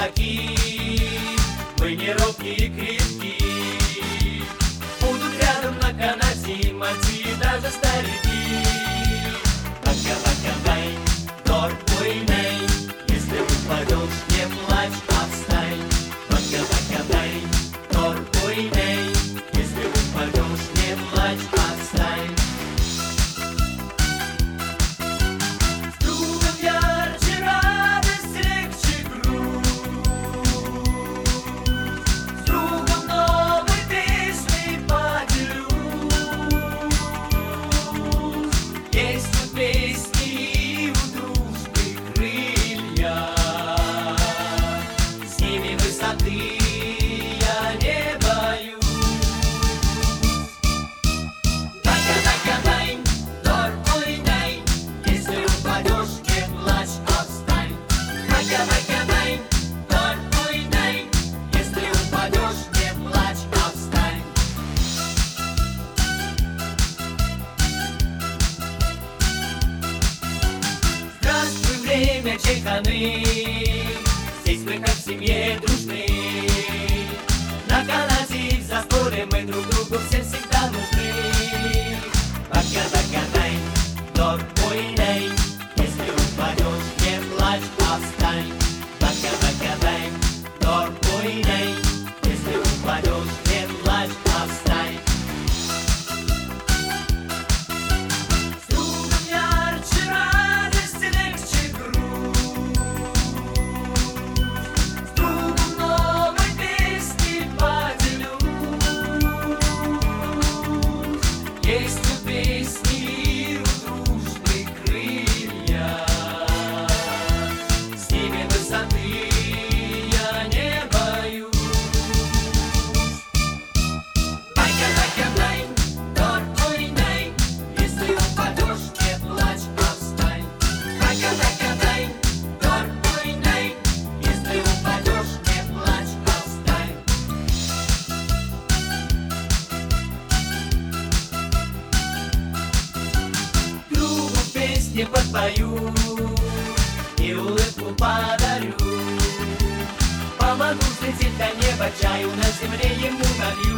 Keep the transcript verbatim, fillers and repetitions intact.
высоки, вы не робкие и крепки. Будут рядом на канате мальцы и даже старики. Бака-бака-бай, торг-ой-ней, если упадешь, не плачь, а встань. Бака-бака-бай, торг-ой-ней, если упадешь, не плачь, а встань. С другом ярче радость, легче грусть, с другом новой песней поделюсь. Есть у песни и у дружбы крылья, с ними высоты я не боюсь. Бака-бака-бай, торг-ой-ней, если упадешь, не плачь, а встань. Бака-бака-бай, торг-ой-ней, если упадешь, не плачь, а встань. Здравствуй, время чайханы, здесь мы как в семье дружны. На канате и в засторе мы друг другу все всегда нужны. Бака-бака-бай, торг-ой-ней, если упадешь, не плачь, а встань. Бака-бака-бай, торг-ой-ней, если упадешь, не плачь, а встань. С другом ярче радость, легче грусть, с другом новой песни поделюсь. Есть у песни и у дружбы крылья, с ними высоты я не боюсь. Бака-бака-бай, торг-ой-ней, если упадешь, не плачь, а встань. Бака-бака-бай, торг-ой-ней, если упадешь, не плачь, а встань. Другу песни подпою и улыбку подарю. Помогу взлететь до неба, чаю на земле ему налью.